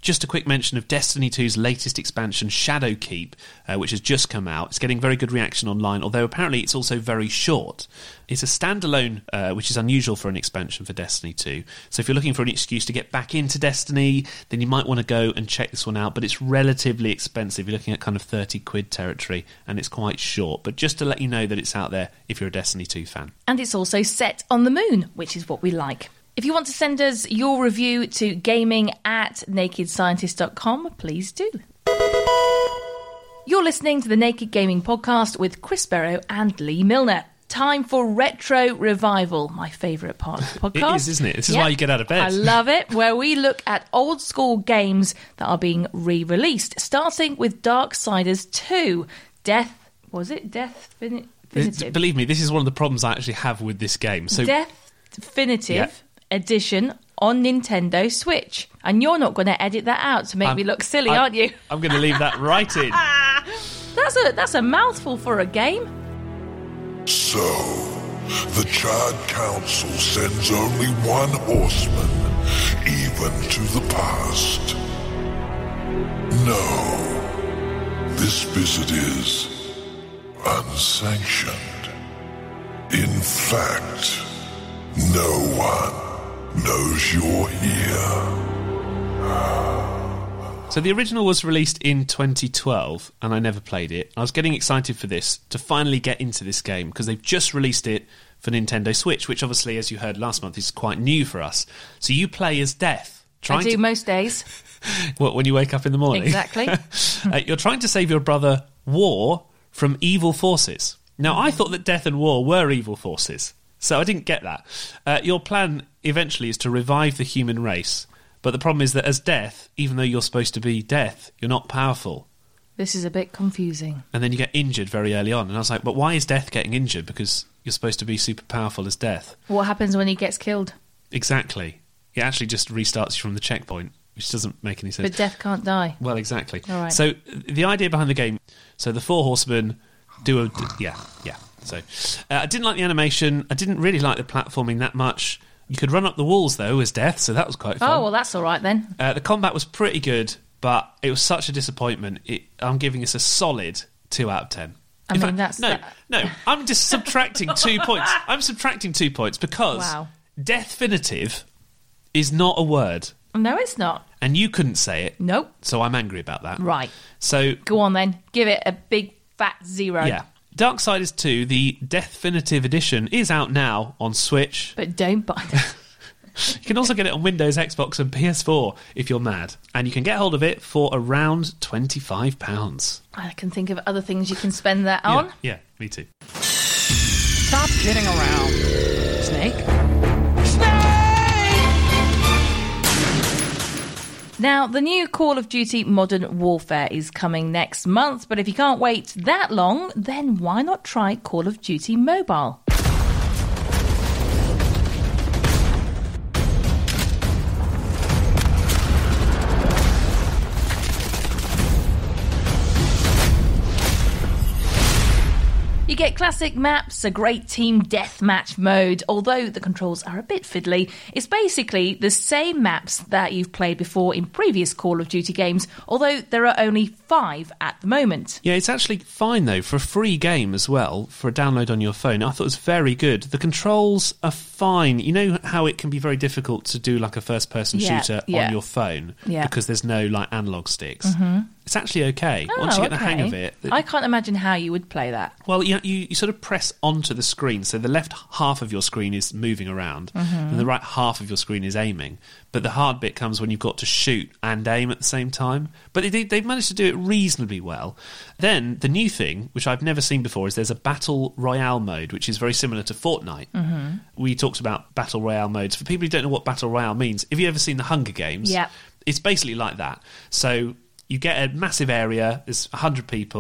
Just a quick mention of Destiny 2's latest expansion, Shadowkeep, which has just come out. It's getting very good reaction online, although apparently it's also very short. It's a standalone, which is unusual for an expansion for Destiny 2. So if you're looking for an excuse to get back into Destiny, then you might want to go and check this one out. But it's relatively expensive. You're looking at kind of 30 quid territory, and it's quite short. But just to let you know that it's out there if you're a Destiny 2 fan. And it's also set on the moon, which is what we like. If you want to send us your review to gaming@nakedscientist.com, please do. You're listening to the Naked Gaming Podcast with Chris Sparrow and Lee Milner. Time for Retro Revival, my favourite part of the podcast. It is, isn't it? This is why you get out of bed. I love it, where we look at old school games that are being re-released, starting with Darksiders 2. Definitive? Believe me, this is one of the problems I actually have with this game. So Definitive Edition on Nintendo Switch. And you're not going to edit that out to make me look silly, aren't you? I'm going to leave that right in. That's a mouthful for a game. So, the Chad Council sends only one horseman, even to the past. No, this visit is unsanctioned. In fact, no one knows you're here. So the original was released in 2012, and I never played it. I was getting excited for this, to finally get into this game, because they've just released it for Nintendo Switch, which obviously, as you heard last month, is quite new for us. So you play as Death. I do most days. What, when you wake up in the morning? Exactly. You're trying to save your brother, War, from evil forces. Now, I thought that Death and War were evil forces, so I didn't get that. Your plan, eventually, is to revive the human race. But the problem is that as Death, even though you're supposed to be Death, you're not powerful. This is a bit confusing. And then you get injured very early on. And I was like, but why is Death getting injured? Because you're supposed to be super powerful as Death. What happens when he gets killed? Exactly. It actually just restarts you from the checkpoint, which doesn't make any sense. But Death can't die. Well, exactly. All right. So the idea behind the game, so the four horsemen do a... Yeah. So I didn't like the animation. I didn't really like the platforming that much. You could run up the walls, though, as Death, so that was quite fun. Oh, well, that's all right, then. The combat was pretty good, but it was such a disappointment. I'm giving this a solid 2 out of 10. No, I'm just subtracting 2 points. I'm subtracting 2 points because Deathfinitive is not a word. No, it's not. And you couldn't say it. Nope. So I'm angry about that. Right. So go on, then. Give it a big, fat 0. Yeah. Darksiders 2, the Deathfinitive Edition, is out now on Switch. But don't buy it. You can also get it on Windows, Xbox and PS4 if you're mad. And you can get hold of it for around £25. I can think of other things you can spend that on. Yeah, me too. Stop kidding around, Snake. Now, the new Call of Duty Modern Warfare is coming next month, but if you can't wait that long, then why not try Call of Duty Mobile? You get classic maps, a great team deathmatch mode, although the controls are a bit fiddly. It's basically the same maps that you've played before in previous Call of Duty games, although there are only 5 at the moment. Yeah, it's actually fine, though, for a free game as well, for a download on your phone. I thought it was very good. The controls are fine. You know how it can be very difficult to do like a first-person shooter on your phone because there's no like analog sticks. Mm-hmm. It's actually okay. Once you get the hang of it. I can't imagine how you would play that. Well, you sort of press onto the screen. So the left half of your screen is moving around and the right half of your screen is aiming. But the hard bit comes when you've got to shoot and aim at the same time. But they've managed to do it reasonably well. Then the new thing, which I've never seen before, is there's a Battle Royale mode, which is very similar to Fortnite. Mm-hmm. We talked about Battle Royale modes. For people who don't know what Battle Royale means, have you ever seen The Hunger Games? Yeah. It's basically like that. So you get a massive area, there's 100 people,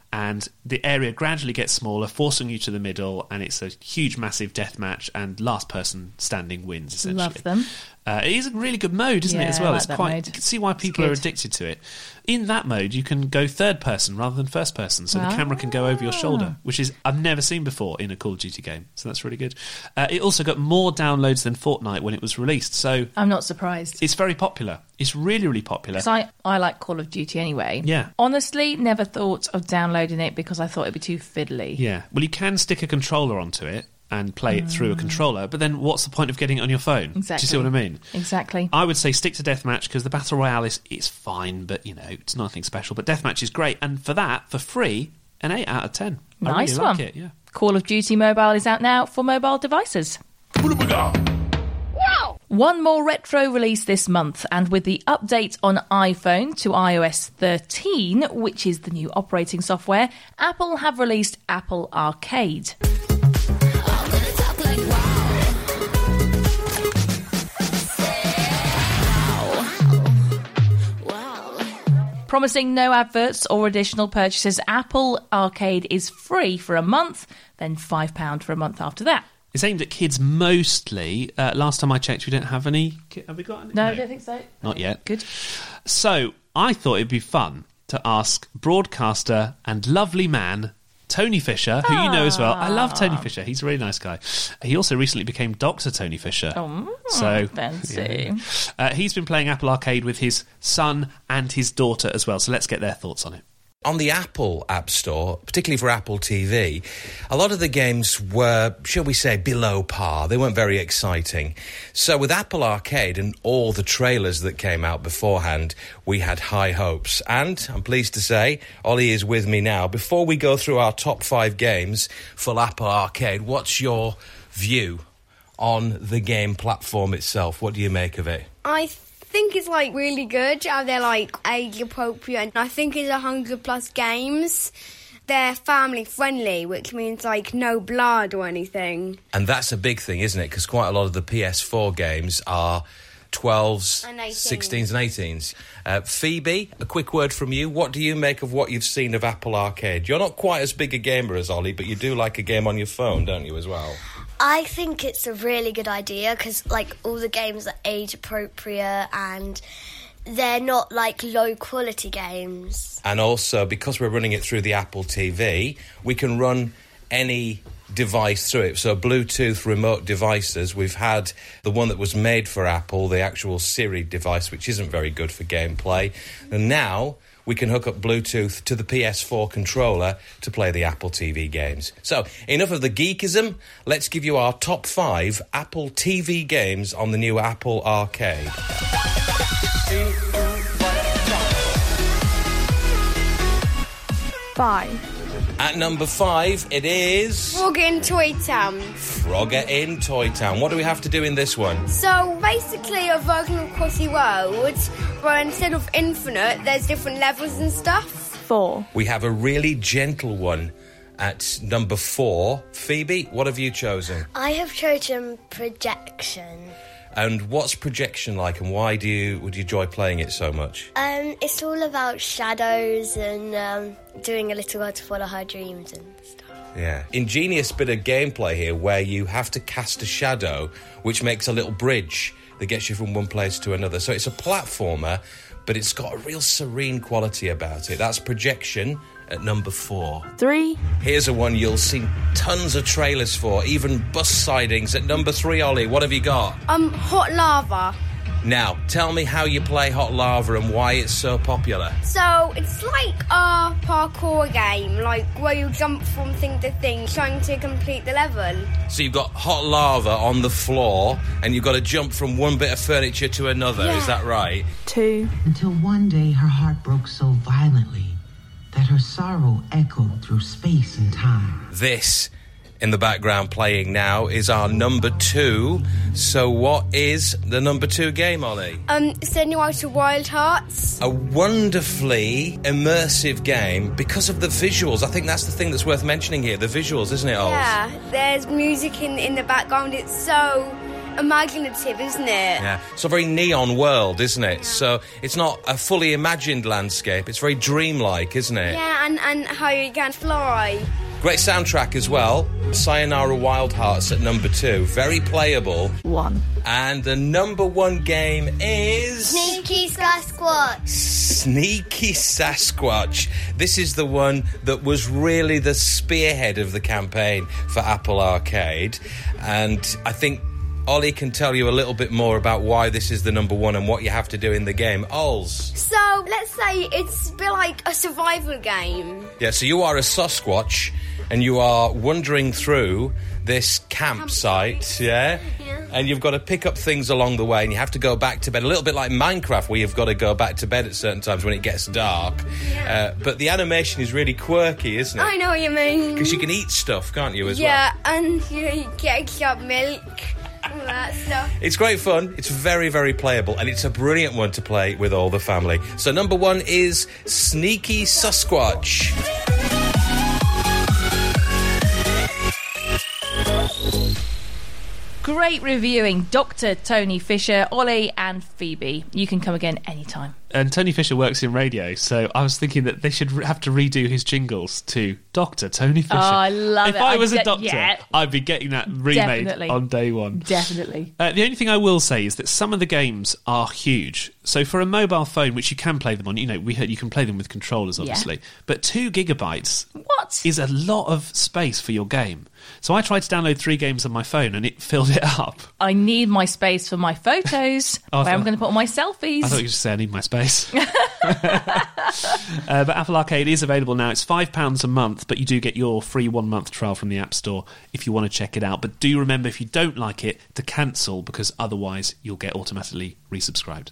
and the area gradually gets smaller, forcing you to the middle, and it's a huge, massive death match, and last person standing wins, essentially. Love them. It is a really good mode, isn't it, as well? I like It's that quite. mode. You can see why people are addicted to it. In that mode, you can go third person rather than first person, so the camera can go over your shoulder, which is I've never seen before in a Call of Duty game. So that's really good. It also got more downloads than Fortnite when it was released, so I'm not surprised. it's very popular. It's really, really popular. Because I like Call of Duty anyway. Yeah. Honestly, never thought of downloading it because I thought it'd be too fiddly. Yeah. Well, you can stick a controller onto it and play it through a controller, but then what's the point of getting it on your phone? Exactly. Do you see what I mean? Exactly. I would say stick to Deathmatch because the Battle Royale is fine, but, it's nothing special. But Deathmatch is great, and for that, for free, an 8 out of 10. Nice I really one. like it, yeah. Call of Duty Mobile is out now for mobile devices. One more retro release this month, and with the update on iPhone to iOS 13, which is the new operating software, Apple have released Apple Arcade. Promising no adverts or additional purchases, Apple Arcade is free for a month, then £5 for a month after that. It's aimed at kids mostly. Last time I checked, we don't have any. Have we got any? No, I don't think so. Not yet. Good. So, I thought it'd be fun to ask broadcaster and lovely man Tony Fisher, who you know as well. I love Tony Fisher. He's a really nice guy. He also recently became Dr. Tony Fisher. So fancy. Yeah. He's been playing Apple Arcade with his son and his daughter as well. So let's get their thoughts on it. On the Apple App Store, particularly for Apple TV, a lot of the games were, shall we say, below par. They weren't very exciting. So with Apple Arcade and all the trailers that came out beforehand, we had high hopes. And I'm pleased to say, Ollie is with me now. Before we go through our top 5 games for Apple Arcade, what's your view on the game platform itself? What do you make of it? I think it's really good how they're age appropriate, and I think it's 100+ games. They're family friendly, which means no blood or anything. And that's a big thing, isn't it? Because quite a lot of the PS4 games are 12s, and 18s. 16s and 18s. Phoebe, a quick word from you. What do you make of what you've seen of Apple Arcade? You're not quite as big a gamer as Ollie, but you do like a game on your phone, don't you, as well? I think it's a really good idea because, all the games are age-appropriate and they're not, low-quality games. And also, because we're running it through the Apple TV, we can run any device through it. So Bluetooth remote devices, we've had the one that was made for Apple, the actual Siri device, which isn't very good for gameplay. And now we can hook up Bluetooth to the PS4 controller to play the Apple TV games. So, enough of the geekism. Let's give you our top 5 Apple TV games on the new Apple Arcade. 5. At number 5, it is Frogger in Toy Town. Frogger in Toy Town. What do we have to do in this one? So, basically a version of Crossy Road, where instead of infinite, there's different levels and stuff. 4. We have a really gentle one at number 4. Phoebe, what have you chosen? I have chosen Projection. And what's Projection like, and why would you enjoy playing it so much? It's all about shadows and doing a little girl to follow her dreams and stuff. Yeah. Ingenious bit of gameplay here where you have to cast a shadow, which makes a little bridge that gets you from one place to another. So it's a platformer, but it's got a real serene quality about it. That's Projection at number 4. 3. Here's a one you'll see tons of trailers for, even bus sidings. At number 3, Ollie, what have you got? Hot Lava. Now, tell me how you play Hot Lava and why it's so popular. So, it's like a parkour game, where you jump from thing to thing, trying to complete the level. So you've got hot lava on the floor, and you've got to jump from one bit of furniture to another, Is that right? 2. Until one day her heart broke so violently that her sorrow echoed through space and time. This, in the background playing now, is our number 2. So what is the number 2 game, Ollie? Send You Out to Wild Hearts. A wonderfully immersive game because of the visuals. I think that's the thing that's worth mentioning here, the visuals, isn't it, Ols? Yeah, there's music in the background. It's so imaginative, isn't it? Yeah, it's a very neon world, isn't it? So it's not a fully imagined landscape. It's very dreamlike, isn't it? Yeah, and how you can fly. Great soundtrack as well. Sayonara Wild Hearts at number 2. Very playable. 1. And the number 1 game is... Sneaky Sasquatch. Sneaky Sasquatch. This is the one that was really the spearhead of the campaign for Apple Arcade. And I think Ollie can tell you a little bit more about why this is the number 1 and what you have to do in the game. Ols. So, let's say it's a bit like a survival game. Yeah, so you are a Sasquatch and you are wandering through this campsite, yeah? And you've got to pick up things along the way and you have to go back to bed, a little bit like Minecraft where you've got to go back to bed at certain times when it gets dark. But the animation is really quirky, isn't it? I know what you mean. Because you can eat stuff, can't you, as well? Yeah, and you get extra milk. All that stuff. It's great fun. It's very, very playable, and it's a brilliant one to play with all the family. So number 1 is Sneaky Sasquatch. Great reviewing, Dr. Tony Fisher, Ollie and Phoebe. You can come again anytime. And Tony Fisher works in radio, so I was thinking that they should have to redo his jingles to Dr. Tony Fisher. Oh, I love it. If I was a doctor, yeah. I'd be getting that remade Definitely. on day 1. Definitely. The only thing I will say is that some of the games are huge. So for a mobile phone, which you can play them on, we heard you can play them with controllers, obviously. Yeah. But 2 gigabytes what? Is a lot of space for your game. So I tried to download 3 games on my phone and it filled it up. I need my space for my photos, where I'm going to put all my selfies. I thought you just said I need my space. But Apple Arcade is available now. It's £5 a month, but you do get your free 1-month trial from the App Store if you want to check it out. But do remember, if you don't like it, to cancel, because otherwise you'll get automatically resubscribed.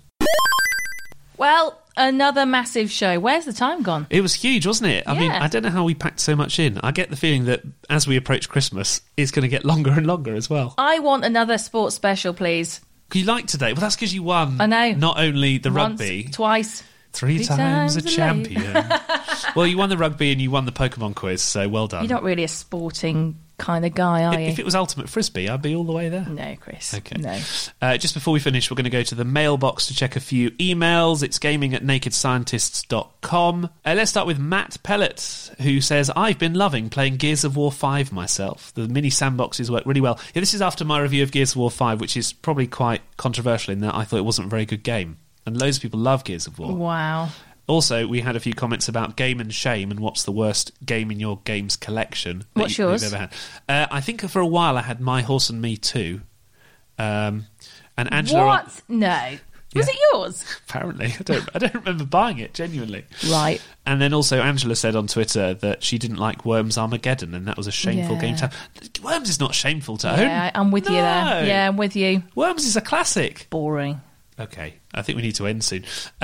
Well, another massive show. Where's the time gone? It was huge, wasn't it? I mean, I don't know how we packed so much in. I get the feeling that as we approach Christmas, it's going to get longer and longer as well. I want another sports special, please. You like today? Well, that's because you won. I know. Not only the Once, rugby. Twice. 3 times a champion. Well, you won the rugby and you won the Pokemon quiz, so well done. You're not really a sporting kind of guy, are you? If it was Ultimate Frisbee, I'd be all the way there. No, Chris. Okay. No. Just before we finish, we're going to go to the mailbox to check a few emails. It's gaming@nakedscientists.com. Let's start with Matt Pellet, who says, I've been loving playing Gears of War 5 myself. The mini sandboxes work really well. Yeah, this is after my review of Gears of War 5, which is probably quite controversial in that I thought it wasn't a very good game. And loads of people love Gears of War. Wow. Also, we had a few comments about Game and Shame and what's the worst game in your games collection. What's yours? You've ever had. I think for a while I had My Horse and Me too. And Angela... What? No. Was it yours? Apparently. I don't remember buying it, genuinely. Right. And then also Angela said on Twitter that she didn't like Worms Armageddon, and that was a shameful game to own. Worms is not shameful to own. Yeah, I'm with you there. Yeah, I'm with you. Worms is a classic. Boring. Okay, I think we need to end soon.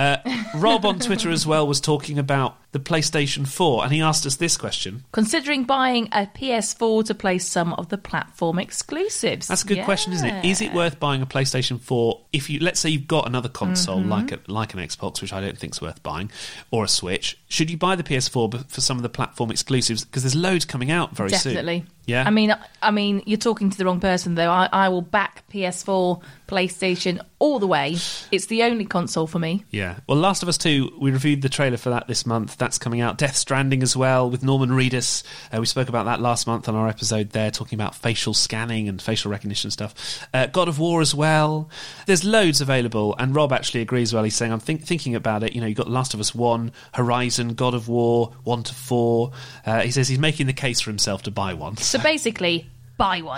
Rob on Twitter as well was talking about the PlayStation 4, and he asked us this question. Considering buying a PS4 to play some of the platform exclusives. That's a good question, isn't it? Is it worth buying a PlayStation 4 if you, let's say you've got another console like an Xbox, which I don't think is worth buying, or a Switch? Should you buy the PS4 for some of the platform exclusives? Because there's loads coming out very soon. Definitely. Yeah. I mean, you're talking to the wrong person though. I will back PS4, PlayStation all the way. It's the only console for me. Yeah. Well, Last of Us 2, we reviewed the trailer for that this month. That's coming out. Death Stranding as well with Norman Reedus. We spoke about that last month on our episode there, talking about facial scanning and facial recognition stuff. God of War as well. There's loads available, and Rob actually agrees well. He's saying, I'm thinking about it. You know, you've got Last of Us 1, Horizon, God of War, 1 to 4. He says he's making the case for himself to buy one. So basically, buy one.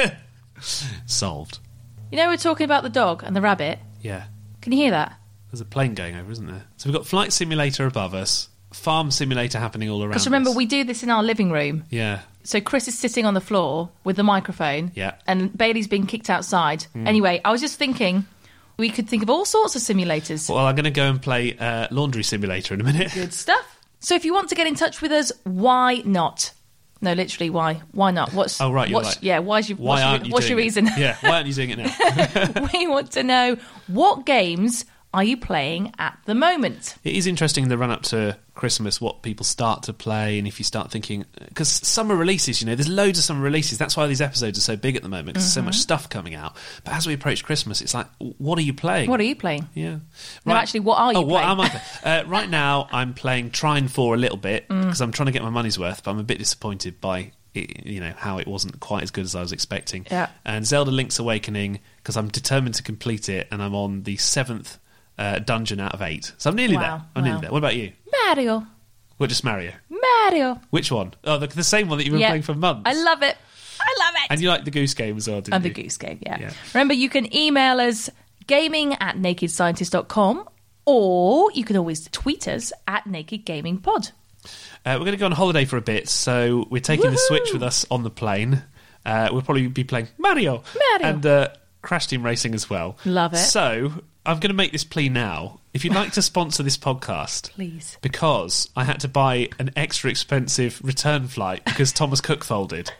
Solved. You know, we're talking about the dog and the rabbit. Yeah. Can you hear that? There's a plane going over, isn't there? So we've got Flight Simulator above us, Farm Simulator happening all around us. Because remember, we do this in our living room. Yeah. So Chris is sitting on the floor with the microphone. Yeah. And Bailey's being kicked outside. Anyway, I was just thinking we could think of all sorts of simulators. Well, I'm going to go and play Laundry Simulator in a minute. Good stuff. So if you want to get in touch with us, why not? No, literally, why? Why not? What's Oh, right, you're right. Yeah, what's your reason? Yeah, why aren't you doing it now? We want to know what games are you playing at the moment? It is interesting in the run-up to Christmas what people start to play, and if you start thinking... Because summer releases, there's loads of summer releases. That's why these episodes are so big at the moment, because there's so much stuff coming out. But as we approach Christmas, it's like, what are you playing? What are you playing? Yeah. No, actually, what are you playing? What am I playing? Right now, I'm playing Trine 4 a little bit, because I'm trying to get my money's worth, but I'm a bit disappointed by... how it wasn't quite as good as I was expecting. Yeah. And Zelda Link's Awakening, because I'm determined to complete it, and I'm on the 7th dungeon out of 8. So I'm nearly there. Nearly there. What about you? Mario. Well, just Mario. Mario. Which one? Oh, the same one that you've been playing for months. I love it. And you like the Goose Game as well, didn't you? The Goose Game, yeah. Remember, you can email us gaming@nakedscientist.com, or you can always tweet us at Naked Gaming Pod. We're going to go on holiday for a bit, so we're taking the Switch with us on the plane. We'll probably be playing Mario. And Crash Team Racing as well. Love it. So I'm going to make this plea now. If you'd like to sponsor this podcast, please, because I had to buy an extra expensive return flight because Thomas Cook folded.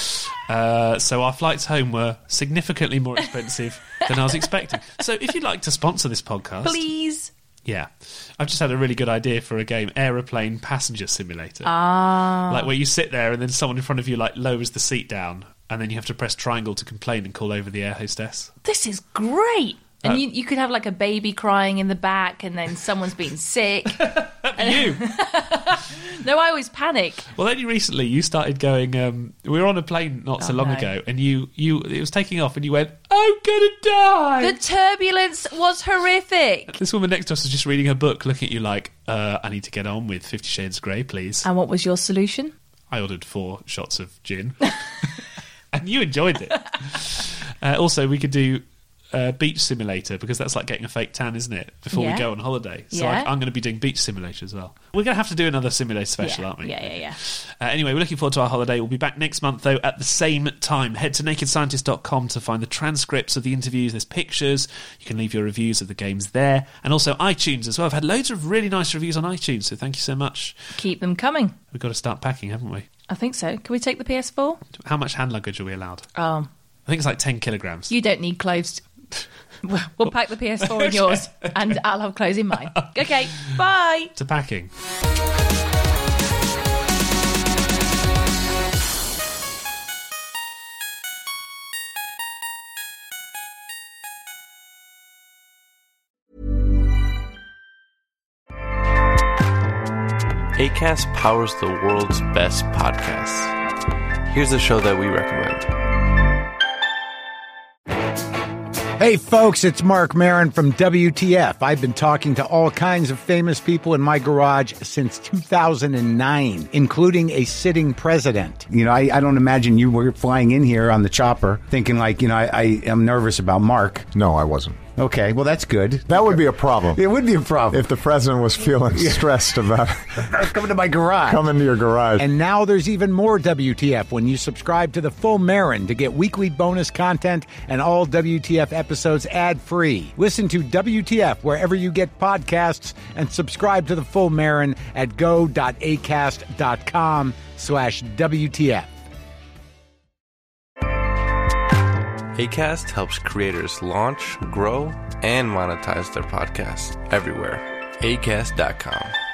So our flights home were significantly more expensive than I was expecting. So if you'd like to sponsor this podcast, please. Yeah. I've just had a really good idea for a game, Aeroplane Passenger Simulator. Like where you sit there and then someone in front of you lowers the seat down, and then you have to press triangle to complain and call over the air hostess. This is great. And you could have a baby crying in the back, and then someone's been sick. You? No, I always panic. Well, only recently you started going. We were on a plane not so long ago, and it was taking off, and you went, "I'm gonna die." The turbulence was horrific. This woman next to us was just reading her book, looking at you like, "I need to get on with 50 Shades of Grey, please." And what was your solution? I ordered 4 shots of gin, and you enjoyed it. Also, we could do. Beach Simulator, because that's like getting a fake tan, isn't it, before we go on holiday. So I'm going to be doing Beach Simulator as well. We're going to have to do another Simulator special, aren't we? Yeah. Anyway, we're looking forward to our holiday. We'll be back next month, though, at the same time. Head to nakedscientist.com to find the transcripts of the interviews. There's pictures. You can leave your reviews of the games there. And also iTunes as well. I've had loads of really nice reviews on iTunes, so thank you so much. Keep them coming. We've got to start packing, haven't we? I think so. Can we take the PS4? How much hand luggage are we allowed? I think it's like 10 kilograms. You don't need clothes. We'll pack the PS4 in yours, and I'll have clothes in mine. Okay, bye. To packing. Acast powers the world's best podcasts. Here's a show that we recommend. Hey folks, it's Mark Maron from WTF. I've been talking to all kinds of famous people in my garage since 2009, including a sitting president. I don't imagine you were flying in here on the chopper thinking I am nervous about Mark. No, I wasn't. Okay, well, that's good. That would be a problem. It would be a problem. If the president was feeling stressed about coming to my garage. Come into your garage. And now there's even more WTF when you subscribe to the Full Marin to get weekly bonus content and all WTF episodes ad-free. Listen to WTF wherever you get podcasts and subscribe to the Full Marin at go.acast.com/WTF. Acast helps creators launch, grow, and monetize their podcasts everywhere. Acast.com.